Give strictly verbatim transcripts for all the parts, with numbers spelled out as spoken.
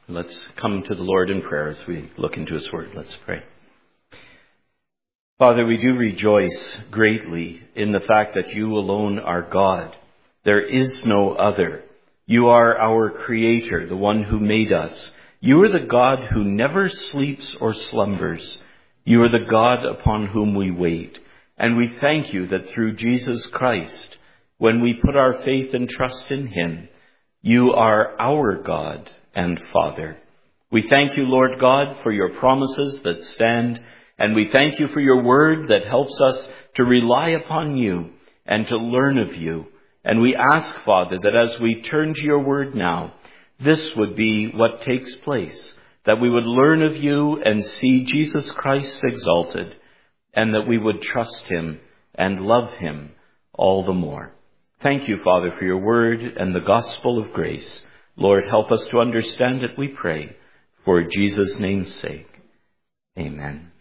Let's come to the Lord in prayer as we look into His Word. Let's pray. Father, we do rejoice greatly in the fact that You alone are God. There is no other. You are our Creator, the one who made us. You are the God who never sleeps or slumbers. You are the God upon whom we wait. And we thank You that through Jesus Christ, when we put our faith and trust in Him, You are our God and Father. We thank You, Lord God, for Your promises that stand, and we thank You for Your word that helps us to rely upon You and to learn of You. And we ask, Father, that as we turn to Your word now, this would be what takes place, that we would learn of You and see Jesus Christ exalted, and that we would trust Him and love Him all the more. Thank You, Father, for Your word and the gospel of grace. Lord, help us to understand it, we pray, for Jesus' name's sake. Amen.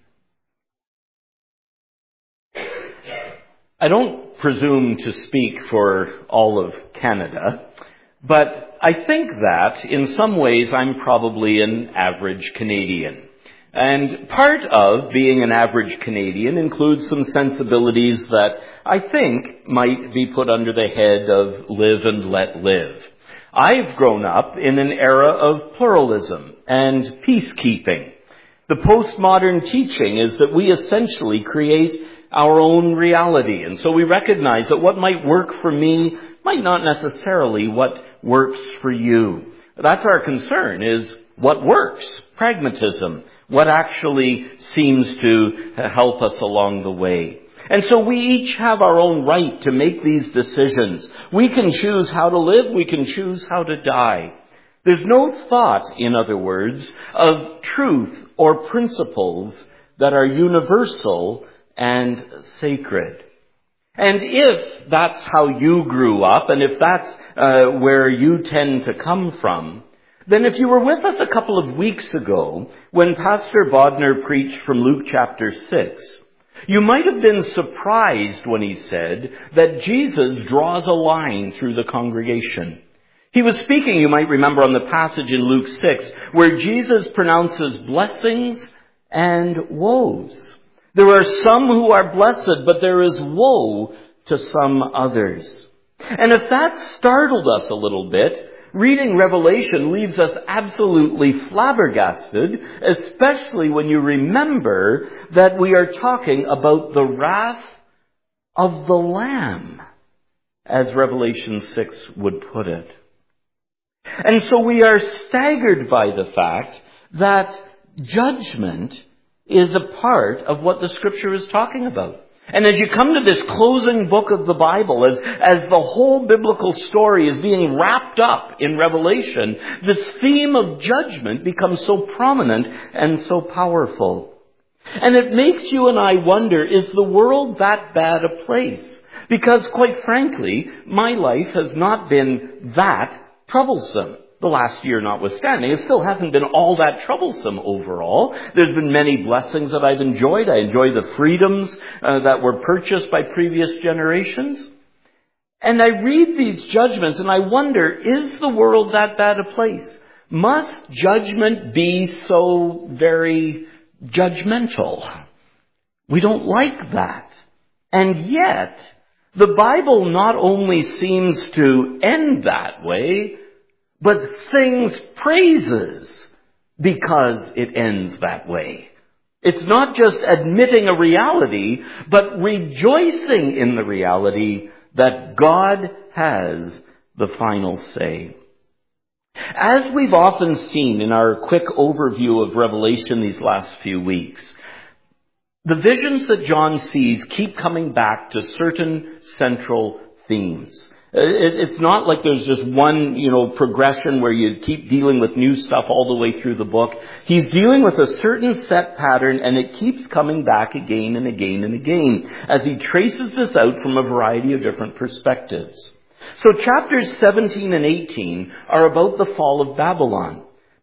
I don't presume to speak for all of Canada, but I think that in some ways I'm probably an average Canadian. And part of being an average Canadian includes some sensibilities that I think might be put under the head of live and let live. I've grown up in an era of pluralism and peacekeeping. The postmodern teaching is that we essentially create our own reality. And so we recognize that what might work for me might not necessarily what works for you. That's our concern, is what works, pragmatism, what actually seems to help us along the way. And so we each have our own right to make these decisions. We can choose how to live. We can choose how to die. There's no thought, in other words, of truth or principles that are universal and sacred. And if that's how you grew up, and if that's uh, where you tend to come from, then if you were with us a couple of weeks ago when Pastor Bodner preached from Luke chapter six, you might have been surprised when he said that Jesus draws a line through the congregation. He was speaking, you might remember, on the passage in Luke six, where Jesus pronounces blessings and woes. There are some who are blessed, but there is woe to some others. And if that startled us a little bit, reading Revelation leaves us absolutely flabbergasted, especially when you remember that we are talking about the wrath of the Lamb, as Revelation six would put it. And so we are staggered by the fact that judgment is a part of what the Scripture is talking about. And as you come to this closing book of the Bible, as, as the whole biblical story is being wrapped up in Revelation, this theme of judgment becomes so prominent and so powerful. And it makes you and I wonder, is the world that bad a place? Because quite frankly, my life has not been that troublesome. The last year notwithstanding, it still hasn't been all that troublesome overall. There's been many blessings that I've enjoyed. I enjoy the freedoms uh, that were purchased by previous generations. And I read these judgments and I wonder, is the world that bad a place? Must judgment be so very judgmental? We don't like that. And yet, the Bible not only seems to end that way, but sings praises because it ends that way. It's not just admitting a reality, but rejoicing in the reality that God has the final say. As we've often seen in our quick overview of Revelation these last few weeks, the visions that John sees keep coming back to certain central themes. It's not like there's just one, you know, progression where you keep dealing with new stuff all the way through the book. He's dealing with a certain set pattern, and it keeps coming back again and again and again as he traces this out from a variety of different perspectives. So chapters seventeen and eighteen are about the fall of Babylon.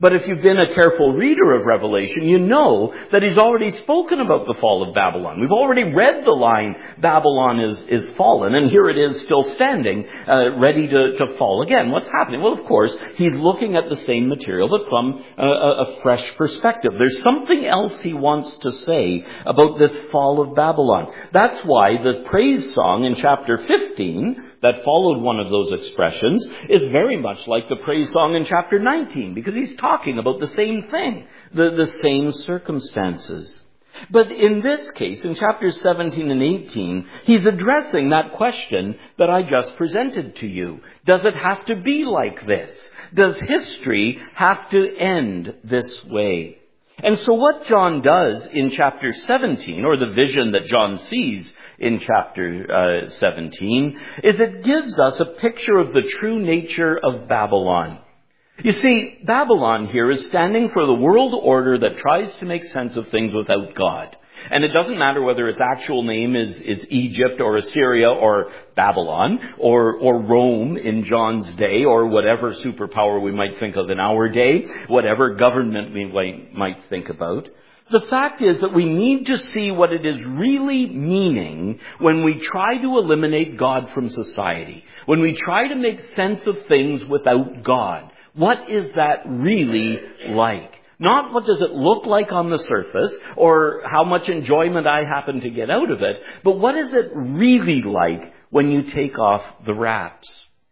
But if you've been a careful reader of Revelation, you know that he's already spoken about the fall of Babylon. We've already read the line, Babylon is, is fallen, and here it is still standing, uh, ready to, to fall again. What's happening? Well, of course, he's looking at the same material, but from a, a fresh perspective. There's something else he wants to say about this fall of Babylon. That's why the praise song in chapter fifteen, that followed one of those expressions, is very much like the praise song in chapter nineteen, because he's talking about the same thing, the, the same circumstances. But in this case, in chapters seventeen and eighteen, he's addressing that question that I just presented to you. Does it have to be like this? Does history have to end this way? And so what John does in chapter seventeen, or the vision that John sees in chapter uh, seventeen, is it gives us a picture of the true nature of Babylon. You see, Babylon here is standing for the world order that tries to make sense of things without God. And it doesn't matter whether its actual name is, is Egypt or Assyria or Babylon or, or Rome in John's day, or whatever superpower we might think of in our day, whatever government we might, might think about. The fact is that we need to see what it is really meaning when we try to eliminate God from society, when we try to make sense of things without God. What is that really like? Not what does it look like on the surface, or how much enjoyment I happen to get out of it, but what is it really like when you take off the wraps?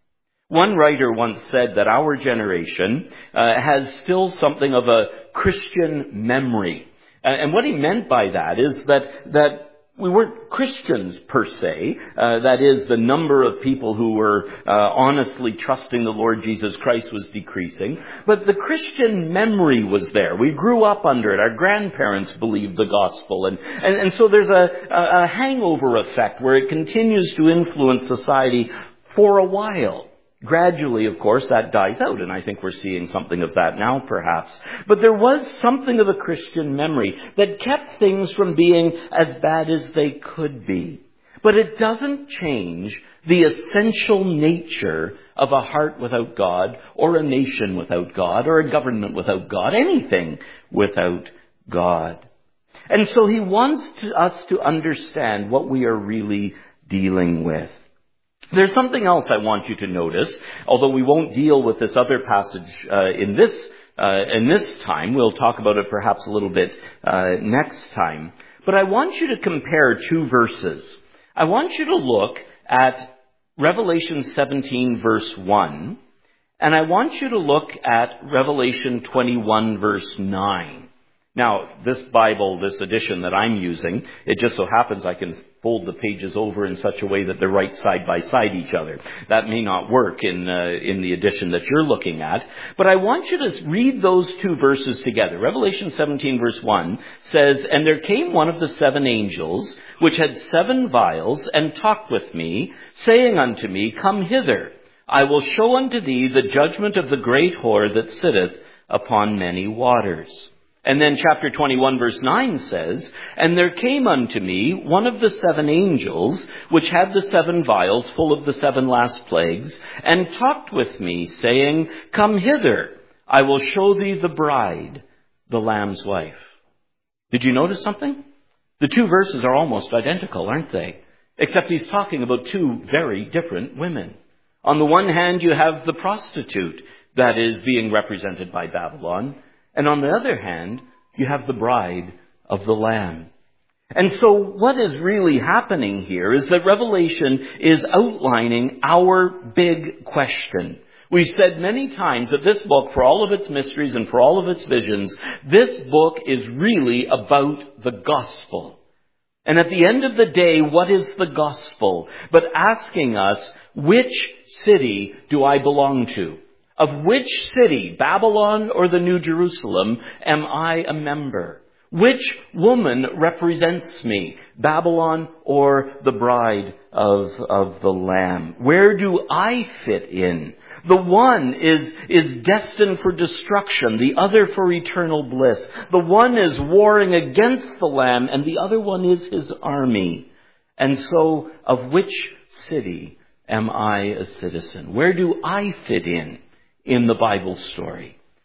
One writer once said that our generation uh, has still something of a Christian memory. Uh, and what he meant by that is that that we weren't Christians per se. Uh, that is, the number of people who were uh, honestly trusting the Lord Jesus Christ was decreasing. But the Christian memory was there. We grew up under it. Our grandparents believed the gospel. And, and, and so there's a, a, a hangover effect where it continues to influence society for a while. Gradually, of course, that dies out, and I think we're seeing something of that now, perhaps. But there was something of a Christian memory that kept things from being as bad as they could be. But it doesn't change the essential nature of a heart without God, or a nation without God, or a government without God, anything without God. And so he wants to, us to understand what we are really dealing with. There's something else I want you to notice, although we won't deal with this other passage uh, in this uh, in this time. We'll talk about it perhaps a little bit uh, next time. But I want you to compare two verses. I want you to look at Revelation seventeen, verse one, and I want you to look at Revelation twenty-one, verse nine. Now, this Bible, this edition that I'm using, it just so happens I can fold the pages over in such a way that they're right side by side each other. That may not work in uh, in the edition that you're looking at. But I want you to read those two verses together. Revelation seventeen, verse one says, "And there came one of the seven angels, which had seven vials, and talked with me, saying unto me, Come hither, I will show unto thee the judgment of the great whore that sitteth upon many waters." And then chapter twenty-one, verse nine says, "And there came unto me one of the seven angels, which had the seven vials full of the seven last plagues, and talked with me, saying, Come hither, I will show thee the bride, the Lamb's wife." Did you notice something? The two verses are almost identical, aren't they? Except he's talking about two very different women. On the one hand, you have the prostitute that is being represented by Babylon. And on the other hand, you have the bride of the Lamb. And so what is really happening here is that Revelation is outlining our big question. We've said many times that this book, for all of its mysteries and for all of its visions, this book is really about the gospel. And at the end of the day, what is the gospel? But asking us, which city do I belong to? Of which city, Babylon or the New Jerusalem, am I a member? Which woman represents me, Babylon or the bride of, of the Lamb? Where do I fit in? The one is, is destined for destruction, the other for eternal bliss. The one is warring against the Lamb, and the other one is his army. And so, of which city am I a citizen? Where do I fit in? In the Bible story?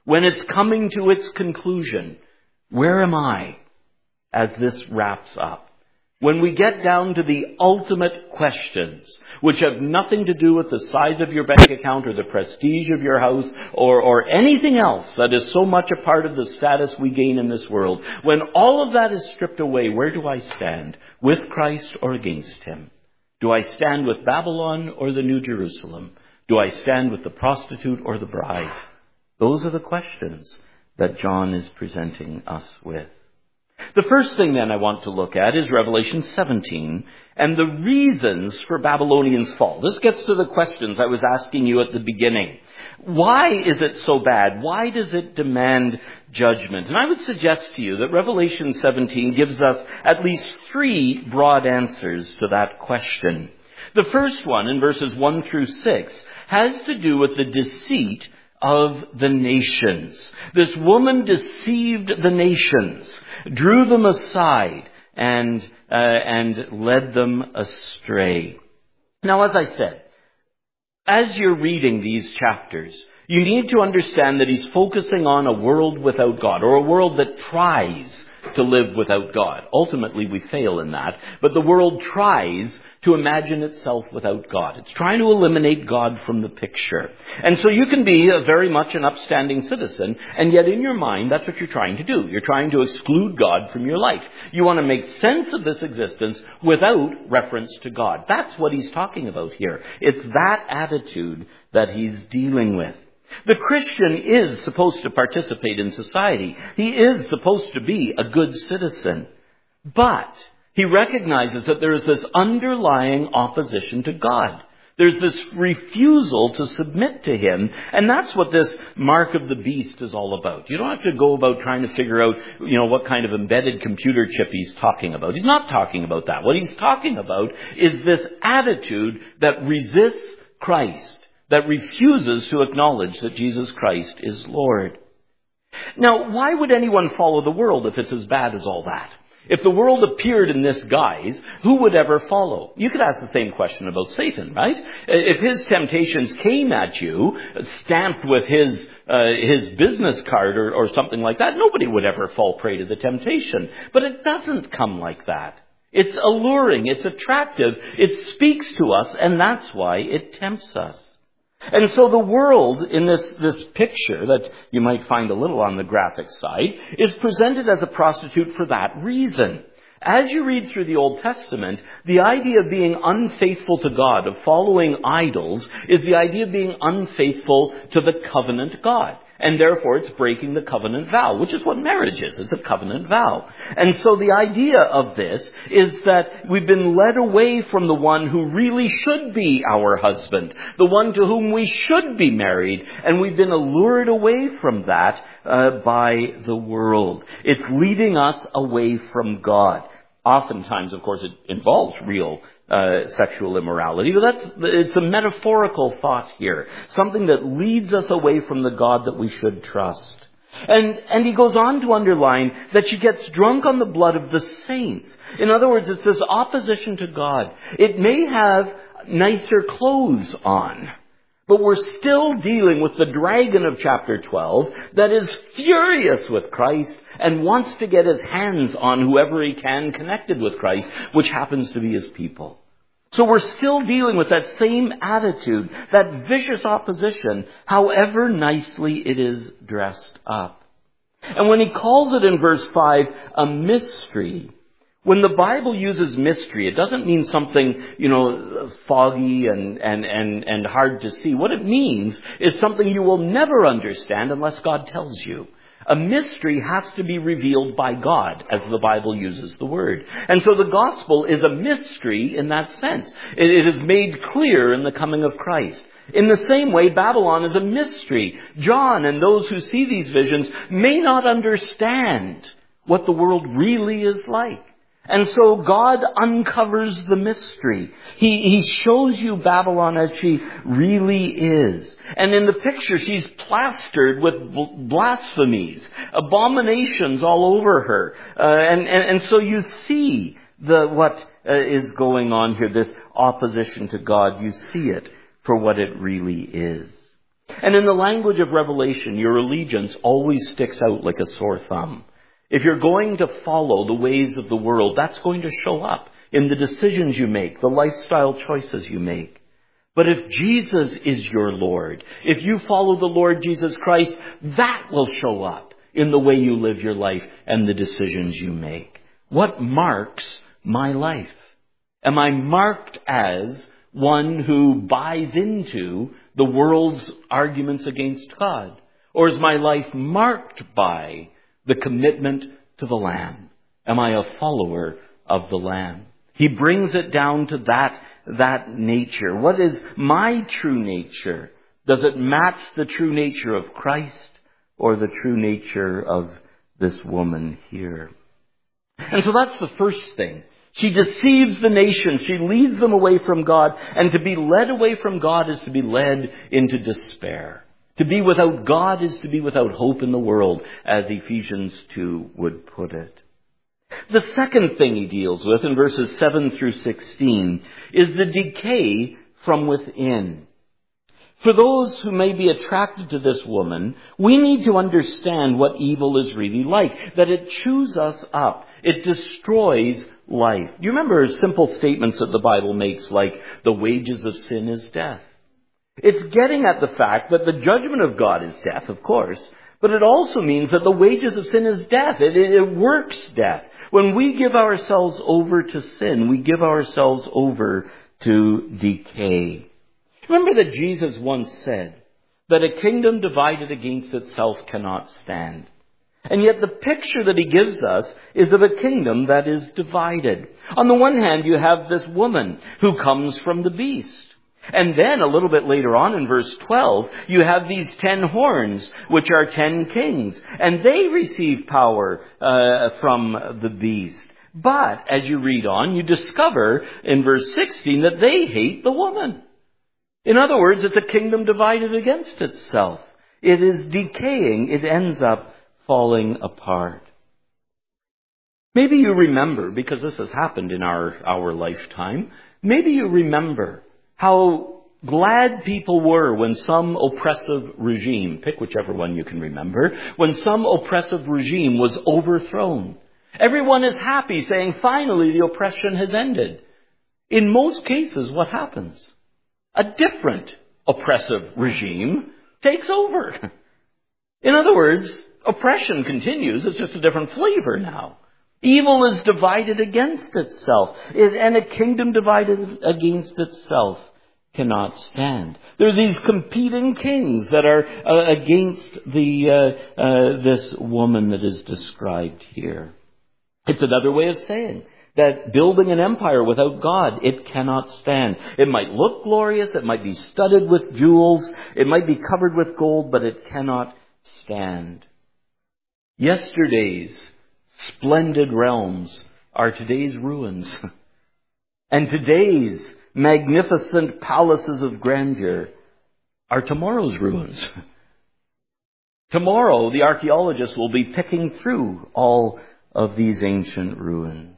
when it's coming to its conclusion, where am I as this wraps up? When we get down to the ultimate questions, which have nothing to do with the size of your bank account or the prestige of your house or, or anything else that is so much a part of the status we gain in this world, when all of that is stripped away, where do I stand? With Christ or against him? Do I stand with Babylon or the New Jerusalem? Do I stand with the prostitute or the bride? Those are the questions that John is presenting us with. The first thing then I want to look at is Revelation seventeen and the reasons for Babylonians' fall. This gets to the questions I was asking you at the beginning. Why is it so bad? Why does it demand judgment? And I would suggest to you that Revelation seventeen gives us at least three broad answers to that question. The first one, in verses one through six, has to do with the deceit of the nations. This woman deceived the nations, drew them aside, and uh, and led them astray. Now, as I said, as you're reading these chapters, you need to understand that he's focusing on a world without God, or a world that tries to live without God. Ultimately, we fail in that, but the world tries to imagine itself without God. It's trying to eliminate God from the picture. And so you can be a very much an upstanding citizen, and yet in your mind, that's what you're trying to do. You're trying to exclude God from your life. You want to make sense of this existence without reference to God. That's what he's talking about here. It's that attitude that he's dealing with. The Christian is supposed to participate in society. He is supposed to be a good citizen. But he recognizes that there is this underlying opposition to God. There's this refusal to submit to him. And that's what this mark of the beast is all about. You don't have to go about trying to figure out, you know, what kind of embedded computer chip he's talking about. He's not talking about that. What he's talking about is this attitude that resists Christ, that refuses to acknowledge that Jesus Christ is Lord. Now, why would anyone follow the world if it's as bad as all that? If the world appeared in this guise, who would ever follow? You could ask the same question about Satan, right? If his temptations came at you, stamped with his uh, his business card or, or something like that, nobody would ever fall prey to the temptation. But it doesn't come like that. It's alluring, it's attractive, it speaks to us, and that's why it tempts us. And so the world in this, this picture that you might find a little on the graphic side is presented as a prostitute for that reason. As you read through the Old Testament, the idea of being unfaithful to God, of following idols, is the idea of being unfaithful to the covenant God. And therefore it's breaking the covenant vow, which is what marriage is. It's a covenant vow. And so the idea of this is that we've been led away from the one who really should be our husband, the one to whom we should be married, and we've been allured away from that uh, by the world. It's leading us away from God. Oftentimes, of course, it involves real Uh, sexual immorality, but that's, it's a metaphorical thought here. Something that leads us away from the God that we should trust. And, and he goes on to underline that she gets drunk on the blood of the saints. In other words, it's this opposition to God. It may have nicer clothes on, but we're still dealing with the dragon of chapter twelve that is furious with Christ and wants to get his hands on whoever he can connected with Christ, which happens to be his people. So we're still dealing with that same attitude, that vicious opposition, however nicely it is dressed up. And when he calls it in verse five a mystery, when the Bible uses mystery, it doesn't mean something, you know, foggy and, and, and, and hard to see. What it means is something you will never understand unless God tells you. A mystery has to be revealed by God, as the Bible uses the word. And so the gospel is a mystery in that sense. It, it is made clear in the coming of Christ. In the same way, Babylon is a mystery. John and those who see these visions may not understand what the world really is like. And so God uncovers the mystery. He, he shows you Babylon as she really is. And in the picture, she's plastered with blasphemies, abominations all over her. Uh, and, and, and so you see the, what uh, is going on here, this opposition to God. You see it for what it really is. And in the language of Revelation, your allegiance always sticks out like a sore thumb. If you're going to follow the ways of the world, that's going to show up in the decisions you make, the lifestyle choices you make. But if Jesus is your Lord, if you follow the Lord Jesus Christ, that will show up in the way you live your life and the decisions you make. What marks my life? Am I marked as one who buys into the world's arguments against God? Or is my life marked by the commitment to the Lamb? Am I a follower of the Lamb? He brings it down to that, that nature. What is my true nature? Does it match the true nature of Christ or the true nature of this woman here? And so that's the first thing. She deceives the nation. She leads them away from God. And to be led away from God is to be led into despair. To be without God is to be without hope in the world, as Ephesians two would put it. The second thing he deals with in verses seven through sixteen is the decay from within. For those who may be attracted to this woman, we need to understand what evil is really like, that it chews us up. It destroys life. You remember simple statements that the Bible makes, like the wages of sin is death. It's getting at the fact that the judgment of God is death, of course, but it also means that the wages of sin is death. It, it, it works death. When we give ourselves over to sin, we give ourselves over to decay. Remember that Jesus once said that a kingdom divided against itself cannot stand. And yet the picture that he gives us is of a kingdom that is divided. On the one hand, you have this woman who comes from the beast. And then a little bit later on in verse twelve, you have these ten horns, which are ten kings. And they receive power uh, from the beast. But as you read on, you discover in verse sixteen that they hate the woman. In other words, it's a kingdom divided against itself. It is decaying. It ends up falling apart. Maybe you remember, because this has happened in our, our lifetime, maybe you remember how glad people were when some oppressive regime, pick whichever one you can remember, when some oppressive regime was overthrown. Everyone is happy, saying, finally the oppression has ended. In most cases, what happens? A different oppressive regime takes over. In other words, oppression continues. It's just a different flavor now. Evil is divided against itself, and a kingdom divided against itself cannot stand. There are these competing kings that are uh, against the uh, uh, this woman that is described here. It's another way of saying that building an empire without God, it cannot stand. It might look glorious, it might be studded with jewels, it might be covered with gold, but it cannot stand. Yesterday's splendid realms are today's ruins. And today's magnificent palaces of grandeur are tomorrow's ruins. Tomorrow, the archaeologists will be picking through all of these ancient ruins.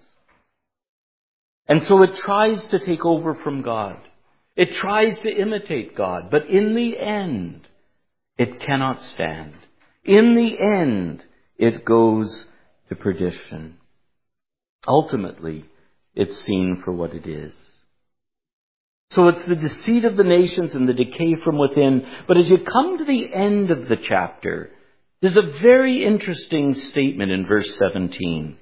And so it tries to take over from God. It tries to imitate God. But in the end, it cannot stand. In the end, it goes to perdition. Ultimately, it's seen for what it is. So it's the deceit of the nations and the decay from within. But as you come to the end of the chapter, there's a very interesting statement in verse seventeen.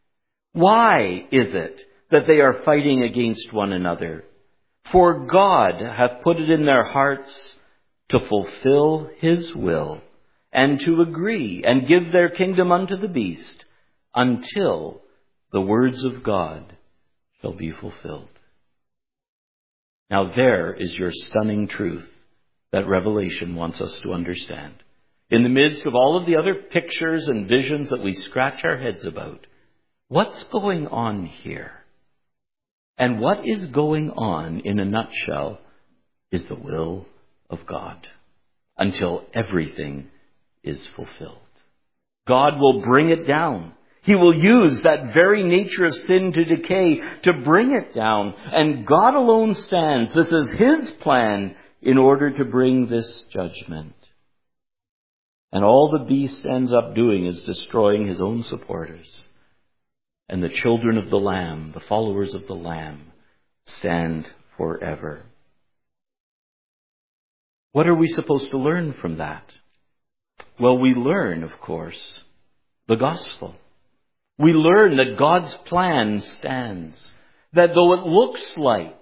Why is it that they are fighting against one another? For God hath put it in their hearts to fulfill his will, and to agree and give their kingdom unto the beast, until the words of God shall be fulfilled. Now there is your stunning truth that Revelation wants us to understand. In the midst of all of the other pictures and visions that we scratch our heads about, what's going on here? And what is going on, in a nutshell, is the will of God until everything is fulfilled. God will bring it down. He will use that very nature of sin to decay to bring it down. And God alone stands. This is his plan, in order to bring this judgment. And all the beast ends up doing is destroying his own supporters. And the children of the Lamb, the followers of the Lamb, stand forever. What are we supposed to learn from that? Well, we learn, of course, the gospel. We learn that God's plan stands. That though it looks like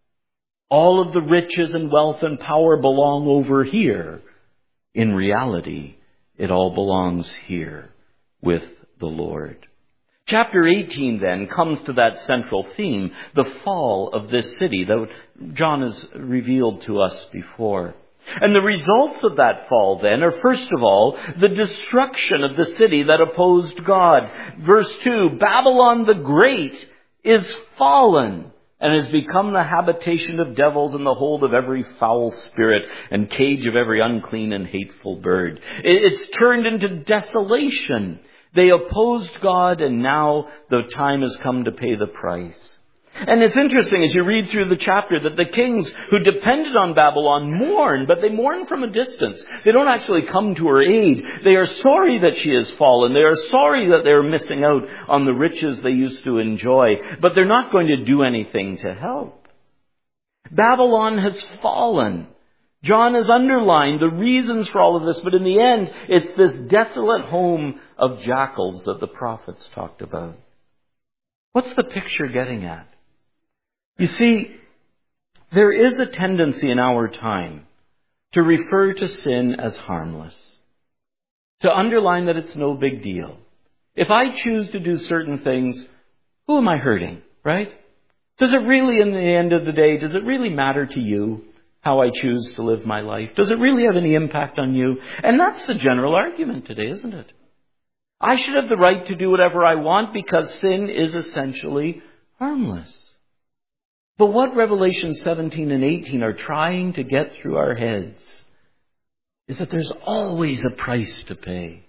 all of the riches and wealth and power belong over here, in reality, it all belongs here with the Lord. Chapter eighteen then comes to that central theme, the fall of this city that John has revealed to us before. And the results of that fall then are, first of all, the destruction of the city that opposed God. Verse two, Babylon the Great is fallen and has become the habitation of devils and the hold of every foul spirit and cage of every unclean and hateful bird. It's turned into desolation. They opposed God, and now the time has come to pay the price. And it's interesting as you read through the chapter that the kings who depended on Babylon mourn, but they mourn from a distance. They don't actually come to her aid. They are sorry that she has fallen. They are sorry that they're missing out on the riches they used to enjoy, but they're not going to do anything to help. Babylon has fallen. John has underlined the reasons for all of this, but in the end, it's this desolate home of jackals that the prophets talked about. What's the picture getting at? You see, there is a tendency in our time to refer to sin as harmless, to underline that it's no big deal. If I choose to do certain things, who am I hurting, right? Does it really, in the end of the day, does it really matter to you how I choose to live my life? Does it really have any impact on you? And that's the general argument today, isn't it? I should have the right to do whatever I want because sin is essentially harmless. But what Revelation seventeen and eighteen are trying to get through our heads is that there's always a price to pay.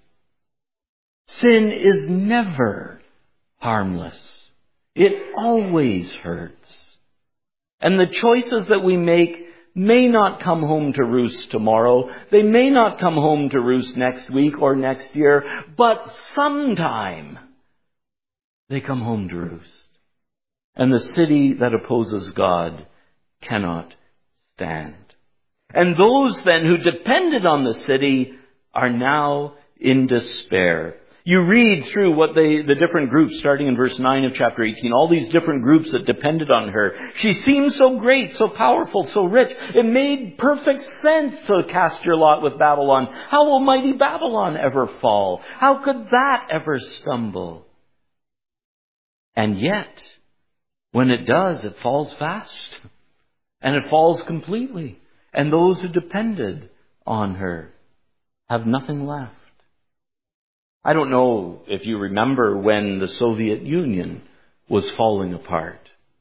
Sin is never harmless. It always hurts. And the choices that we make may not come home to roost tomorrow. They may not come home to roost next week or next year, but sometime they come home to roost. And the city that opposes God cannot stand. And those then who depended on the city are now in despair. You read through what they, the different groups, starting in verse nine of chapter eighteen, all these different groups that depended on her. She seemed so great, so powerful, so rich. It made perfect sense to cast your lot with Babylon. How will mighty Babylon ever fall? How could that ever stumble? And yet, when it does, it falls fast. And it falls completely. And those who depended on her have nothing left. I don't know if you remember when the Soviet Union was falling apart.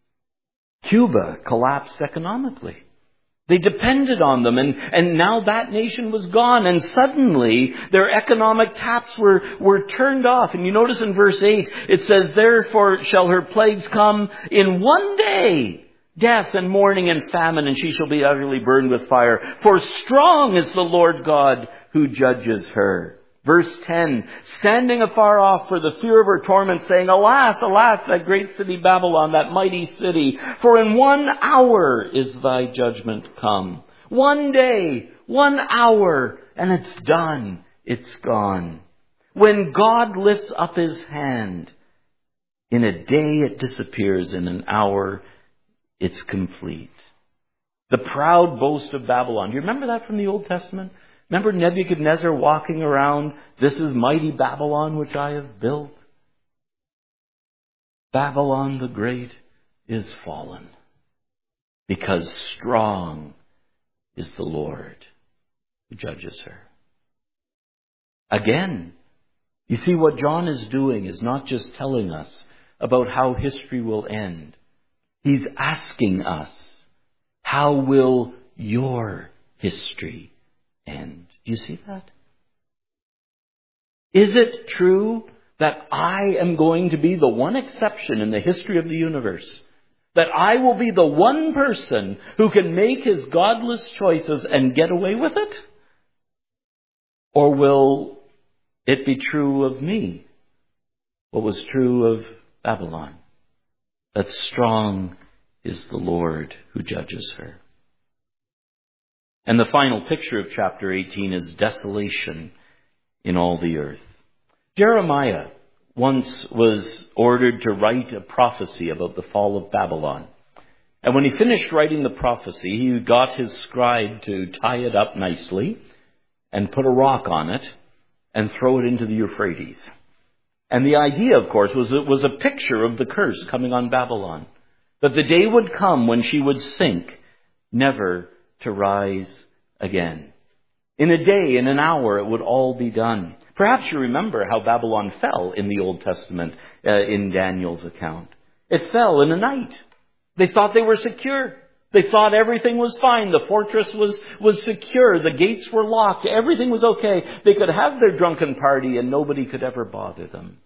Cuba collapsed economically. They depended on them, and, and now that nation was gone, and suddenly their economic taps were, were turned off. And you notice in verse eight, it says, "Therefore shall her plagues come in one day, death and mourning and famine, and she shall be utterly burned with fire. For strong is the Lord God who judges her." Verse ten, "Standing afar off for the fear of her torment, saying, Alas, alas, that great city Babylon, that mighty city, for in one hour is thy judgment come." One day, one hour, and it's done. It's gone. When God lifts up his hand, in a day it disappears, in an hour it's complete. The proud boast of Babylon. Do you remember that from the Old Testament? Remember Nebuchadnezzar walking around, "This is mighty Babylon which I have built." Babylon the Great is fallen because strong is the Lord who judges her. Again, you see what John is doing is not just telling us about how history will end. He's asking us, how will your history end? Do you see that? Is it true that I am going to be the one exception in the history of the universe That I will be the one person who can make his godless choices and get away with it? Or will it be true of me what was true of Babylon? That strong is the Lord who judges her. And the final picture of chapter eighteen is desolation in all the earth. Jeremiah once was ordered to write a prophecy about the fall of Babylon. And when he finished writing the prophecy, he got his scribe to tie it up nicely and put a rock on it and throw it into the Euphrates. And the idea, of course, was it was a picture of the curse coming on Babylon. That the day would come when she would sink, never to rise again. In a day, in an hour, it would all be done. Perhaps you remember how Babylon fell in the Old Testament uh, in Daniel's account. It fell in a night. They thought they were secure. They thought everything was fine. The fortress was, was secure. The gates were locked. Everything was okay. They could have their drunken party and nobody could ever bother them.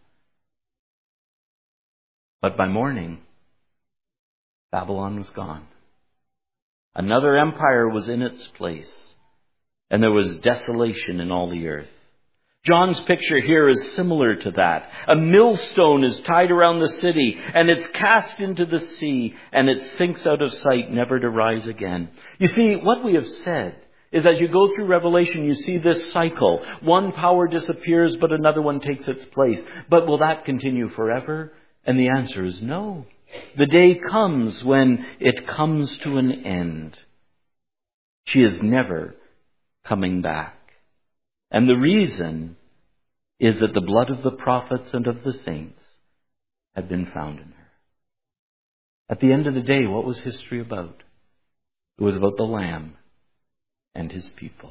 But by morning, Babylon was gone. Another empire was in its place. And there was desolation in all the earth. John's picture here is similar to that. A millstone is tied around the city, and it's cast into the sea, and it sinks out of sight, never to rise again. You see, what we have said is as you go through Revelation, you see this cycle. One power disappears, but another one takes its place. But will that continue forever? And the answer is no. The day comes when it comes to an end. She is never coming back. And the reason is that the blood of the prophets and of the saints had been found in her. At the end of the day, what was history about? It was about the Lamb and his people.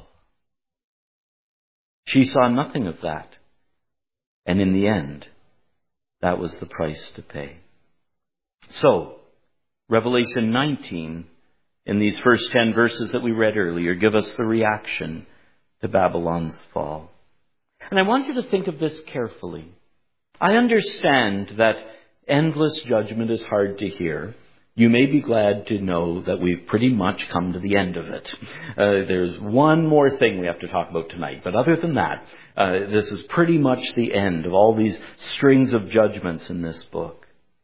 She saw nothing of that. And in the end, that was the price to pay. So, Revelation nineteen, in these first ten verses that we read earlier, give us the reaction to Babylon's fall. And I want you to think of this carefully. I understand that endless judgment is hard to hear. You may be glad to know that we've pretty much come to the end of it. Uh, there's one more thing we have to talk about tonight. But other than that, uh, this is pretty much the end of all these strings of judgments in this book.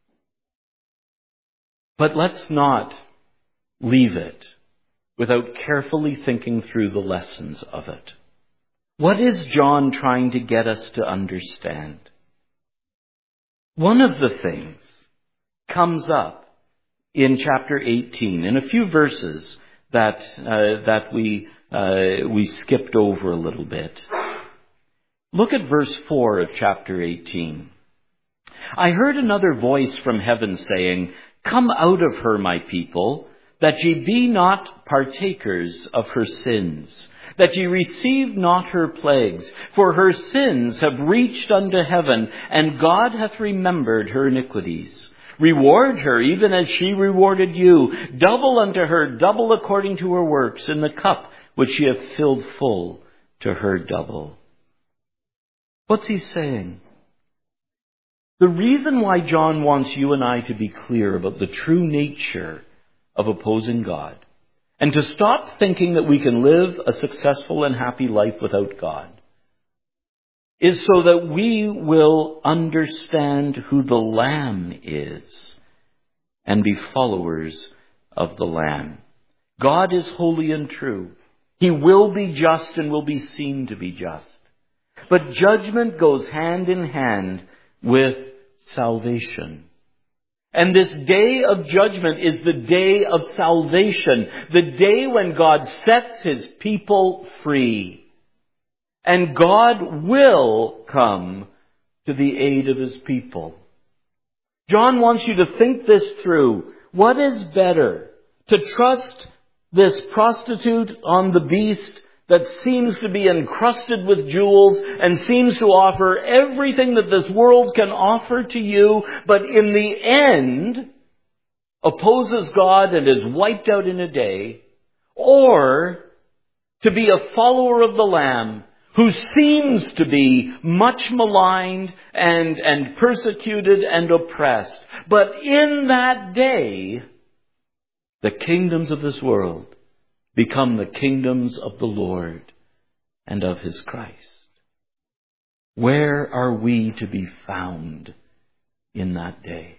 But let's not leave it without carefully thinking through the lessons of it. What is John trying to get us to understand? One of the things comes up in chapter eighteen, in a few verses that uh, that we uh, we skipped over a little bit. Look at verse four of chapter eighteen. I heard another voice from heaven saying, "Come out of her, my people, that ye be not partakers of her sins, that ye receive not her plagues, for her sins have reached unto heaven, and God hath remembered her iniquities. Reward her, even as she rewarded you. Double unto her, double according to her works, in the cup which she hath filled full to her double." What's he saying? The reason why John wants you and I to be clear about the true nature of opposing God, and to stop thinking that we can live a successful and happy life without God, is so that we will understand who the Lamb is and be followers of the Lamb. God is holy and true. He will be just and will be seen to be just. But judgment goes hand in hand with salvation. And this day of judgment is the day of salvation, the day when God sets his people free. And God will come to the aid of his people. John wants you to think this through. What is better? To trust this prostitute on the beast that seems to be encrusted with jewels and seems to offer everything that this world can offer to you, but in the end opposes God and is wiped out in a day, or to be a follower of the Lamb who seems to be much maligned and, and persecuted and oppressed. But in that day, the kingdoms of this world become the kingdoms of the Lord and of His Christ. Where are we to be found in that day?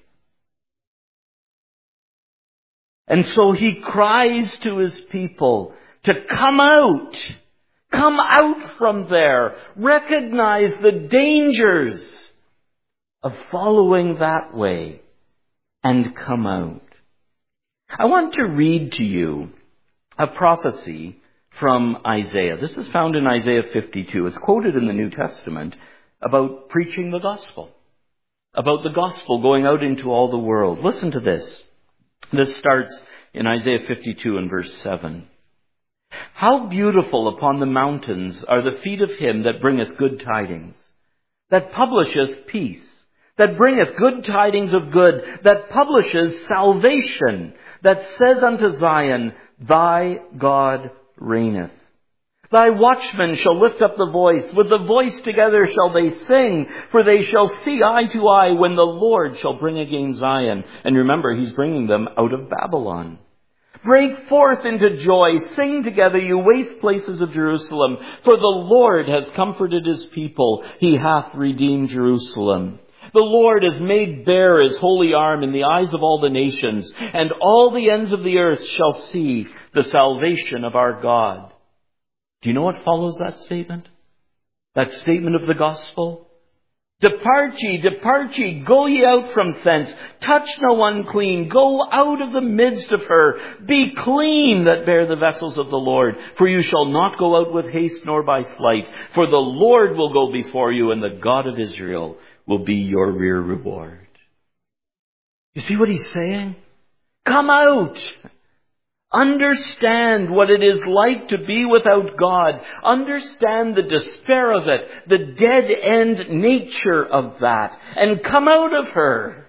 And so He cries to His people to come out. Come out from there. Recognize the dangers of following that way and come out. I want to read to you a prophecy from Isaiah. This is found in Isaiah fifty-two. It's quoted in the New Testament about preaching the gospel, about the gospel going out into all the world. Listen to this. This starts in Isaiah fifty-two and verse seven. How beautiful upon the mountains are the feet of him that bringeth good tidings, that publisheth peace, that bringeth good tidings of good, that publishes salvation, that says unto Zion, Thy God reigneth. Thy watchmen shall lift up the voice, with the voice together shall they sing, for they shall see eye to eye when the Lord shall bring again Zion. And remember, He's bringing them out of Babylon. Break forth into joy, sing together, you waste places of Jerusalem, for the Lord has comforted His people, He hath redeemed Jerusalem. The Lord has made bare His holy arm in the eyes of all the nations, and all the ends of the earth shall see the salvation of our God. Do you know what follows that statement? That statement of the gospel? Depart ye, depart ye, go ye out from thence. Touch no unclean. Go out of the midst of her. Be clean that bear the vessels of the Lord. For you shall not go out with haste nor by flight. For the Lord will go before you, and the God of Israel will be your rear reward. You see what He's saying? Come out. Understand what it is like to be without God. Understand the despair of it, the dead-end nature of that, and come out of her.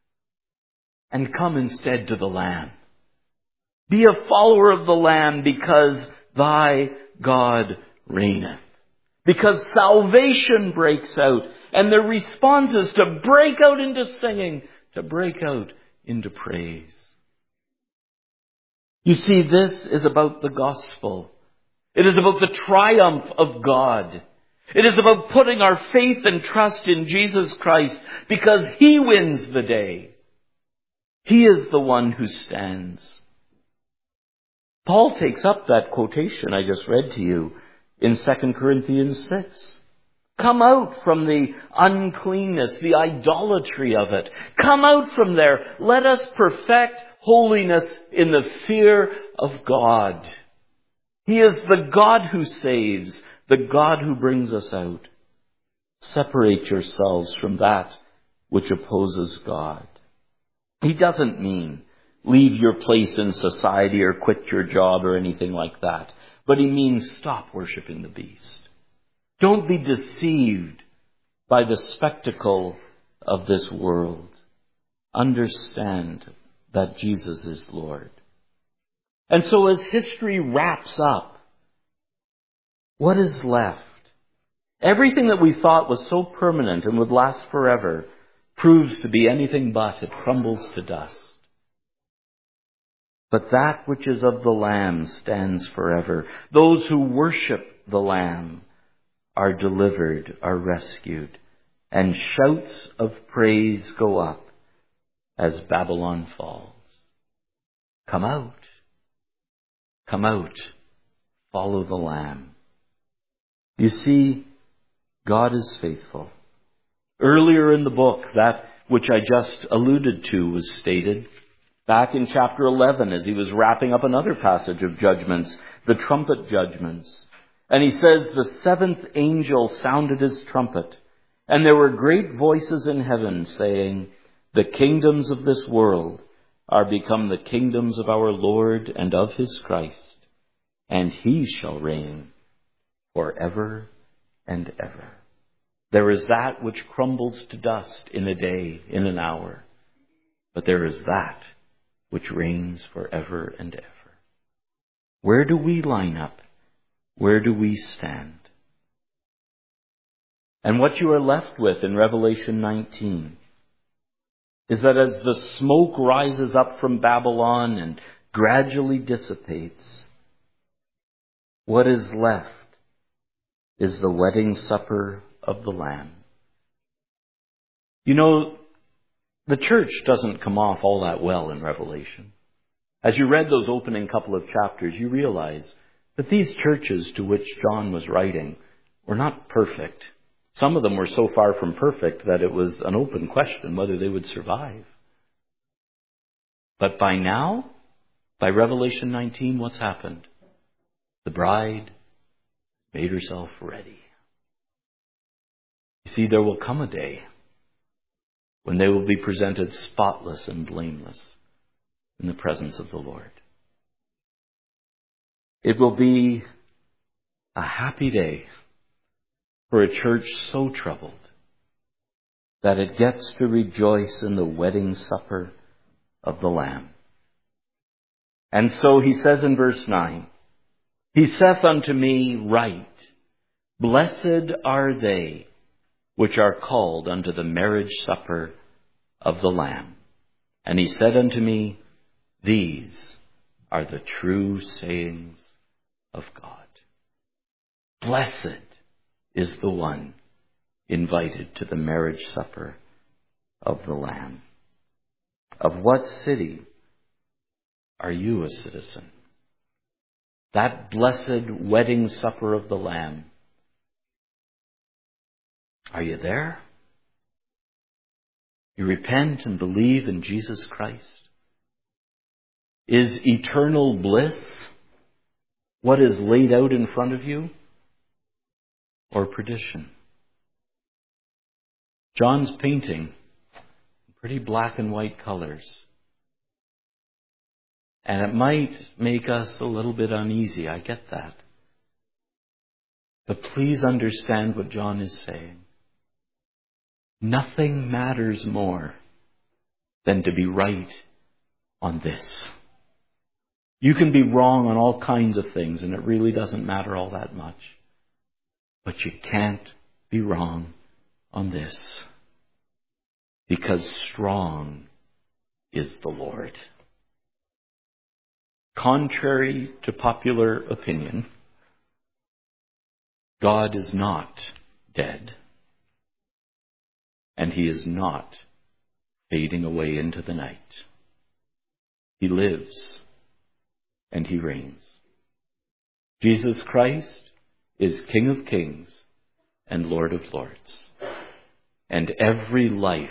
And come instead to the Lamb. Be a follower of the Lamb, because thy God reigneth. Because salvation breaks out, and the response is to break out into singing, to break out into praise. You see, this is about the gospel. It is about the triumph of God. It is about putting our faith and trust in Jesus Christ, because He wins the day. He is the one who stands. Paul takes up that quotation I just read to you in Second Corinthians six. Come out from the uncleanness, the idolatry of it. Come out from there. Let us perfect holiness in the fear of God. He is the God who saves, the God who brings us out. Separate yourselves from that which opposes God. He doesn't mean leave your place in society or quit your job or anything like that. But He means stop worshiping the beast. Don't be deceived by the spectacle of this world. Understand that Jesus is Lord. And so as history wraps up, what is left? Everything that we thought was so permanent and would last forever proves to be anything but. It crumbles to dust. But that which is of the Lamb stands forever. Those who worship the Lamb are delivered, are rescued, and shouts of praise go up as Babylon falls. Come out. Come out. Follow the Lamb. You see, God is faithful. Earlier in the book, that which I just alluded to was stated. Back in chapter eleven, as he was wrapping up another passage of judgments, the trumpet judgments. And he says, the seventh angel sounded his trumpet, and there were great voices in heaven saying, the kingdoms of this world are become the kingdoms of our Lord and of His Christ, and He shall reign forever and ever. There is that which crumbles to dust in a day, in an hour, but there is that which reigns forever and ever. Where do we line up? Where do we stand? And what you are left with in Revelation nineteen is that as the smoke rises up from Babylon and gradually dissipates, what is left is the wedding supper of the Lamb. You know, the church doesn't come off all that well in Revelation. As you read those opening couple of chapters, you realize that these churches to which John was writing were not perfect. Some of them were so far from perfect that it was an open question whether they would survive. But by now, by Revelation nineteen, what's happened? The bride made herself ready. You see, there will come a day when they will be presented spotless and blameless in the presence of the Lord. It will be a happy day for a church so troubled that it gets to rejoice in the wedding supper of the Lamb. And so he says in verse nine, He saith unto me, Write, Blessed are they which are called unto the marriage supper of the Lamb. And he said unto me, These are the true sayings of God. Blessed is the one invited to the marriage supper of the Lamb. Of what city are you a citizen? That blessed wedding supper of the Lamb. Are you there? You repent and believe in Jesus Christ? Is eternal bliss what is laid out in front of you, or perdition? John's painting pretty black and white colors. And it might make us a little bit uneasy. I get that. But please understand what John is saying. Nothing matters more than to be right on this. You can be wrong on all kinds of things, and it really doesn't matter all that much. But you can't be wrong on this, because strong is the Lord. Contrary to popular opinion, God is not dead, and he is not fading away into the night. He lives and he reigns. Jesus Christ is King of kings and Lord of lords. And every life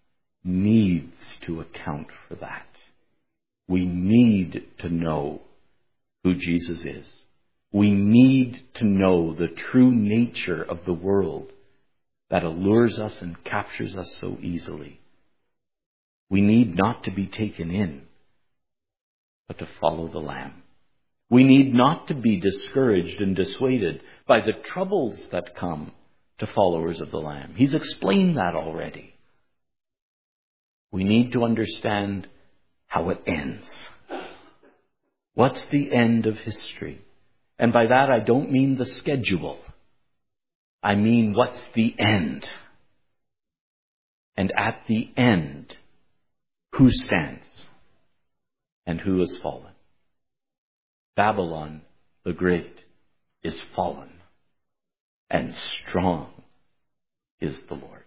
needs to account for that. We need to know who Jesus is. We need to know the true nature of the world that allures us and captures us so easily. We need not to be taken in, but to follow the Lamb. We need not to be discouraged and dissuaded by the troubles that come to followers of the Lamb. He's explained that already. We need to understand how it ends. What's the end of history? And by that I don't mean the schedule. I mean, what's the end? And at the end, who stands and who has fallen? Babylon the Great is fallen, and strong is the Lord.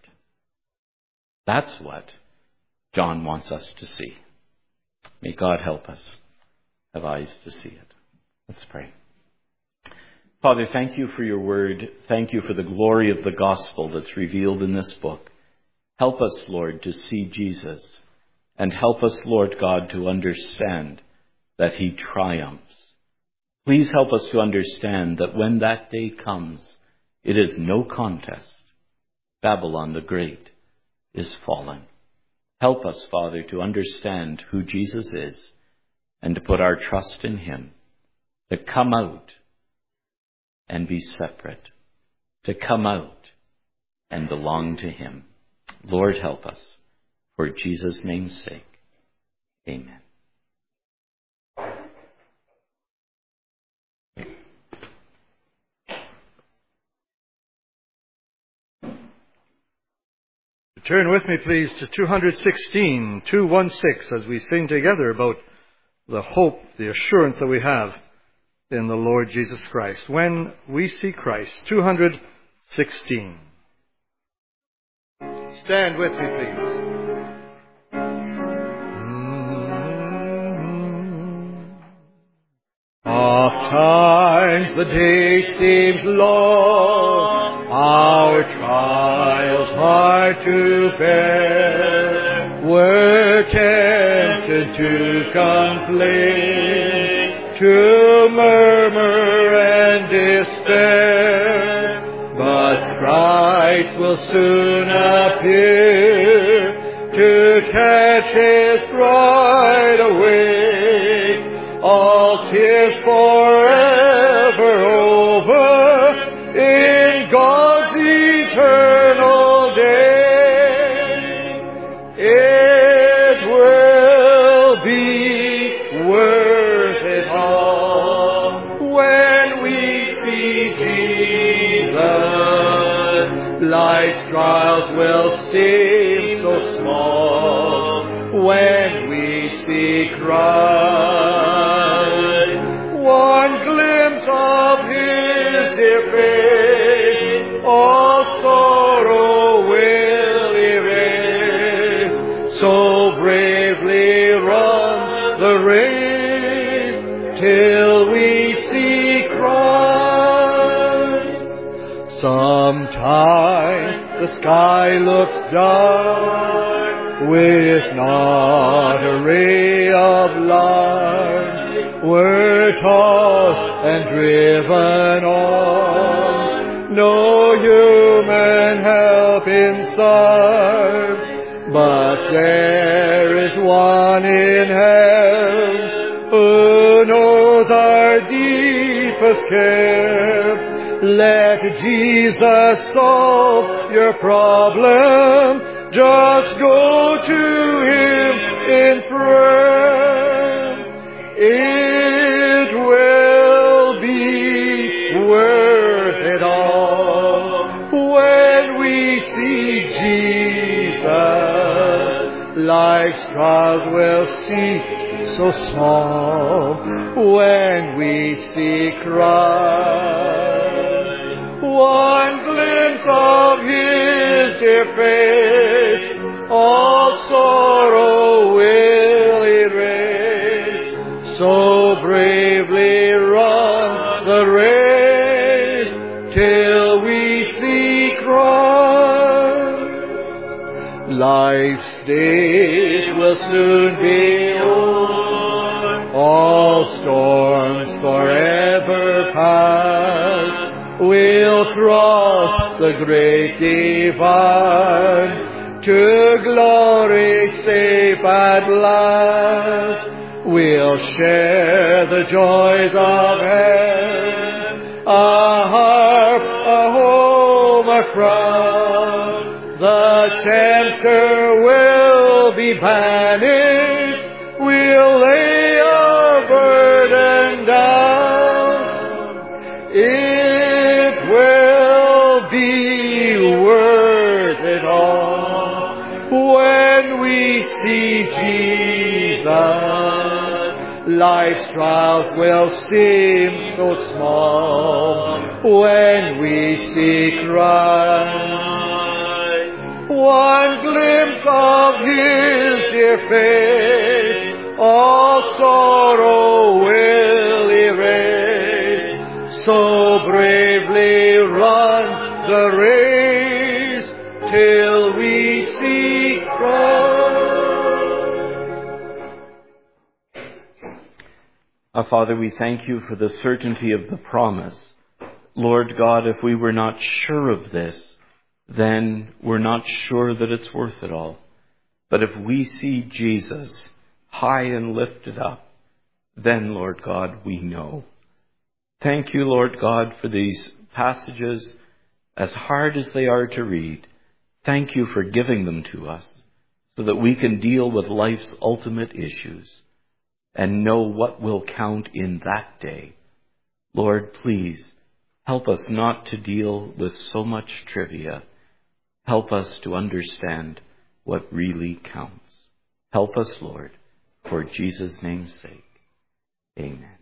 That's what John wants us to see. May God help us have eyes to see it. Let's pray. Father, thank you for your word. Thank you for the glory of the gospel that's revealed in this book. Help us, Lord, to see Jesus. And help us, Lord God, to understand that he triumphs. Please help us to understand that when that day comes, it is no contest. Babylon the Great is fallen. Help us, Father, to understand who Jesus is and to put our trust in him, to come out and be separate, to come out and belong to him. Lord, help us. For Jesus' name's sake. Amen. Turn with me, please, to two sixteen, two sixteen, as we sing together about the hope, the assurance that we have in the Lord Jesus Christ. When we see Christ, two sixteen. Stand with me, please. Oft times the day seems long, our trials hard to bear. We're tempted to complain, to murmur and despair. But Christ will soon appear to catch His bride away. All tears forever over in God's eternal day. It will be worth it all when we see Jesus. Life's trials will seem so small when we see Christ. One glimpse of His dear face, all sorrow will erase. So bravely run the race till we see Christ. Sometimes the sky looks dark, with not a ray of light. We're tossed and driven on, no human help in sight. But there is one in heaven who knows our deepest care. Let Jesus solve your problem. Just go to Him in prayer. It will be worth it all when we see Jesus. Life's trials will seem so small when we see Christ. One glimpse of His dear face, all sorrow will erase. So bravely run the race till we see Christ. Life's days will soon be o'er, all storms forever past. We'll cross the great divide to glory safe at last. We'll share the joys of heaven, a harp, a home, a crown. The tempter will be banished. We'll lay our burden down. It will be worth it all when we see Jesus. Life's trials will seem so small when we see Christ. One glimpse of His dear face, all sorrow will erase. So bravely run the race till we see Christ. Our Father, we thank You for the certainty of the promise. Lord God, if we were not sure of this, then we're not sure that it's worth it all. But if we see Jesus high and lifted up, then, Lord God, we know. Thank You, Lord God, for these passages, as hard as they are to read. Thank You for giving them to us so that we can deal with life's ultimate issues and know what will count in that day. Lord, please help us not to deal with so much trivia, Help us to understand what really counts. Help us, Lord, for Jesus' name's sake. Amen.